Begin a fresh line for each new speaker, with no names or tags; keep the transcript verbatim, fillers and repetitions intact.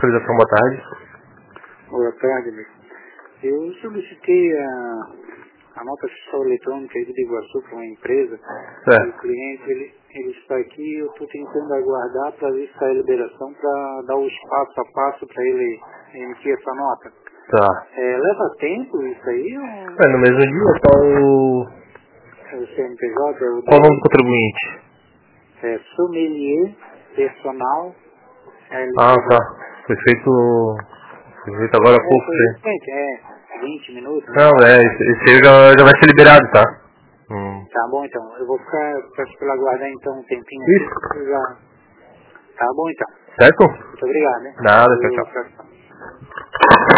localização, boa tarde.
Boa tarde, amigo. Eu solicitei a, a nota fiscal eletrônica aí do Iguaçu para uma empresa.
Certo.
O cliente ele, ele está aqui e eu estou tentando aguardar para ver se sai a liberação para dar os passo a passo para ele emitir essa nota.
Tá.
É, leva tempo isso aí? Ou...
É, no mesmo dia, tá o...
É o C N P J? É o
Qual o nome do contribuinte?
É sommelier personal. L T D.
Ah, tá. Foi feito... Foi feito agora há
É,
pouco,
foi
sim.
recente, é vinte minutos. Né?
Não, é, esse, esse aí já, já vai ser liberado, tá? Hum.
Tá bom então, eu vou ficar, peço pra aguardar então um tempinho
Isso.
aqui. Eu já... Tá bom então.
Certo?
Muito obrigado, né?
Nada, tchau,
Valeu,
tchau.
tchau, tchau.